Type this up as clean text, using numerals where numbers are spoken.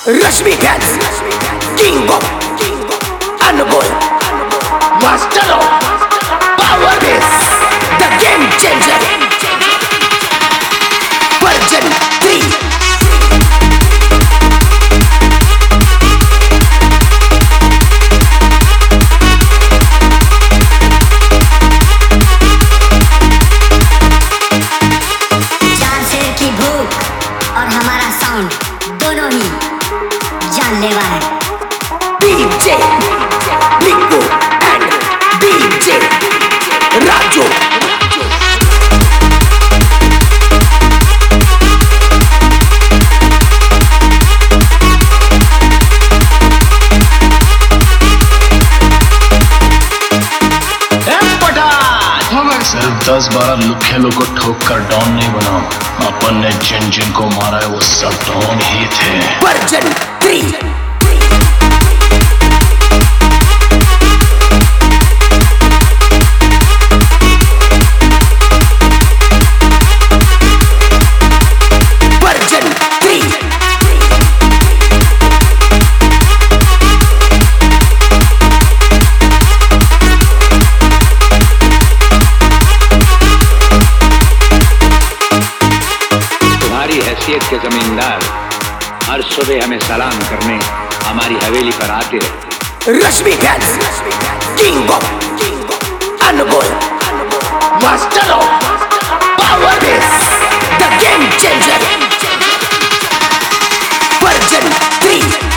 Rashmi Fans, King of Anugol, Master of Power Base, the Game Changer, Version 3. हमारा sound दोनों ही जानलेवा है। DJ Niku and DJ Raju. सिर्फ 10-12 लुखेलों को ठोक कर डॉन नहीं बना, अपन ने जिन जिन को मारा है वो सब डॉन ही थे। Version 3. हैसियत के जमींदार हर सुबह हमें सलाम करने हमारी हवेली पर आते रहते। Rashmi Fans, King of Anugol, Master of Power Base, the Game Changer, Version 3.